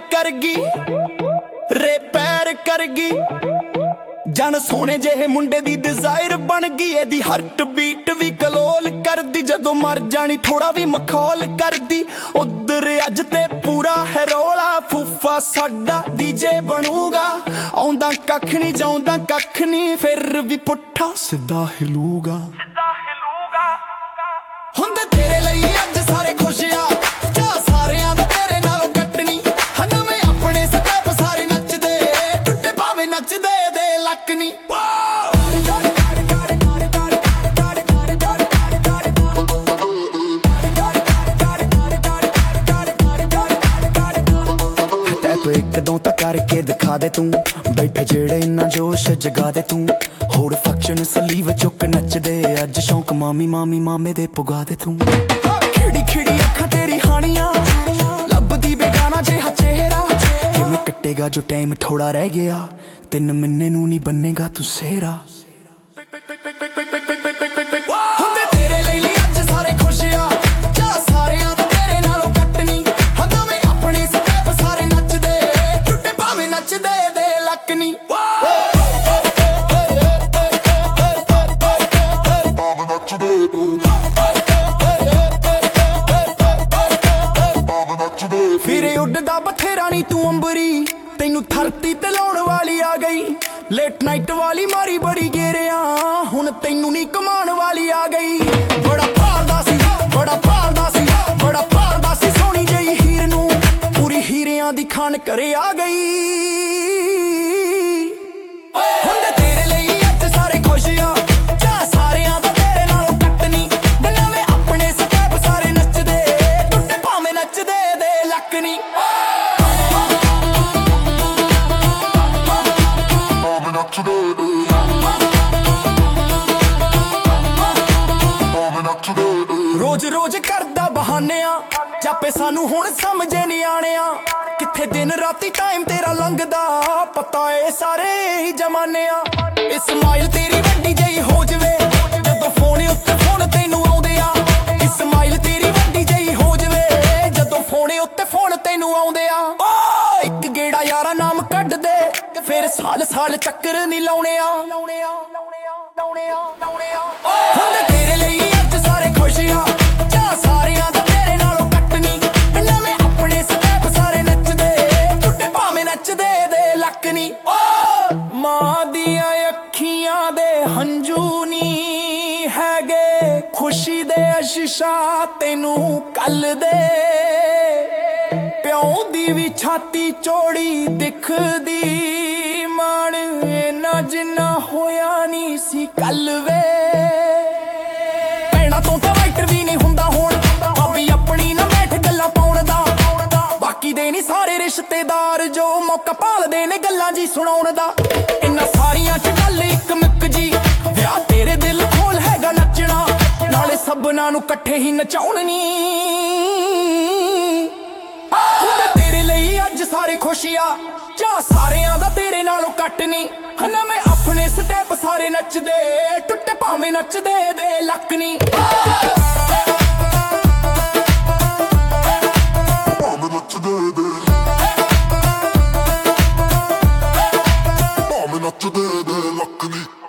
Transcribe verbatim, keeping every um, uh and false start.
कर गई रे पैर कर गई जन सोने जेहे मुंडे दी डिजायर बन गई एदी हार्ट बीट भी कलोल कर दी जदों मर जानी थोड़ा भी मखौल कर दी उधर अज ते पूरा है रौला फूफा साडा डीजे बनूगा आउंदा कख नहीं जाउंदा कख नहीं फिर भी पुट्ठा सीधा हिलूगा हुंदे तेरे लई अज सारे खुश आ जा सारियां दा तेरे नालों कटनी हना मैं अपने स्टेप सारे नचदे टुटे पावे नचदे दे लक नी एक दो तक करके दिखा दे तू बैठे जेड़े इन्ना जोश जगा दे तू होर फंक्शन सलीव चुक नच दे अज शौक मामी मामी मामे दे पुगा दे तू खिड़ी खिड़ी अखां तेरी हानियां लभदी बेगाना जेहा चेहरा किवें कटेगा जो टाइम थोड़ा रह गया तीन महीने नू नहीं बनेगा तू सेहरा फिरे उड़दा बथेरा नी तू अंबरी तेनू धरती ते लाउण वाली आ गई लेट नाइट वाली मारी बड़ी गेरिया हुण तेनू नी कमान वाली आ गई बड़ा भालदा सी बड़ा भालदा सी बड़ा भालदा सी सोहनी जई हीर नू पूरी हीरियां दी खान करे आ गई हुण तेरे लई अज सारे खुश आ जा सारियां दा तेरे नालों कट नी बनावे अपने स्टेप सारे नचदे टुटे भावें नचदे दे लक नी रोज रोज करदा बहानियां जापे सानू हुण समझे नहीं आनिया किथे दिन राती टाइम तेरा लंघदा पता है सारे ही जमानिया इस्माइल तेरी वड्डी जई हो जवे जदों फोन उत्ते फोन तैनू आउंदे आ इस्माइल तेरी वड्डी जई हो जवे जदों फोन उत्ते फोन तैनू आउंदे आ इक गेड़ा यारा नाम कढ दे फिर साल साल चक्कर नहीं लाउणे आ हुण तेरे लई अज सारे खुश आ जा सारियां दा तेरे नालों कट नी नवें अपने स्टेप सारे नचदे टुटे भावें नचदे दे लक नी मां दियां अखियां दे हंजू नी हैगे खुशी दे अशीशा तैनू कल दे प्यों दी भी छाती चौड़ी दिखदी मान इन्ना जिन्ना होया नी सी कल वे भैणां तों तां राइटर भी नहीं हुंदा हुण भाभी अपनी ना बैठ गल्लां पाउण दा बाकी दे नी सारे रिश्तेदार जो मौका भालदे ने गल्लां जी सुणाउण दा इन्ना सारियां च गल इक मुक जी विआह तेरे दिल खोल हैगा नचना नाले सबना नू कट्ठे ही नचाउण नी तेरे लई अज सारे खुश आ जा सारियां दा तेरे नालों कट नी हना मैं अपने स्टेप सारे नचदे टुटे भावें नचदे दे लक नी भावें नचदे दे भावें नचदे दे लक नी।